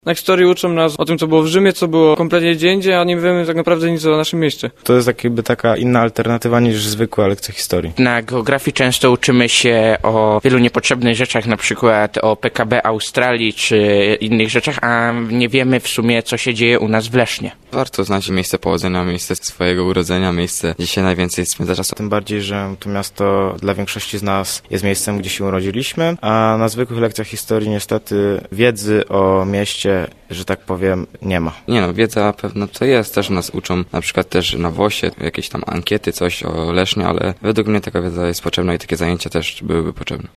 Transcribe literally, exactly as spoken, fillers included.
Na historii uczą nas o tym, co było w Rzymie, co było kompletnie gdzie indziej, a nie wiemy tak naprawdę nic o naszym mieście. To jest jakby taka inna alternatywa niż zwykła lekcja historii. Na geografii często uczymy się o wielu niepotrzebnych rzeczach, na przykład o P K B Australii czy innych rzeczach, a nie wiemy w sumie, co się dzieje u nas w Lesznie. Warto znać miejsce pochodzenia, miejsce swojego urodzenia, miejsce, gdzie się najwięcej spędza czasu. Tym bardziej, że to miasto dla większości z nas jest miejscem, gdzie się urodziliśmy, a na zwykłych lekcjach historii niestety wiedzy o mieście, że tak powiem, nie ma. Nie no, wiedza pewno to jest, też nas uczą, na przykład też na WOŚie, jakieś tam ankiety, coś o Lesznie, ale według mnie taka wiedza jest potrzebna i takie zajęcia też byłyby potrzebne.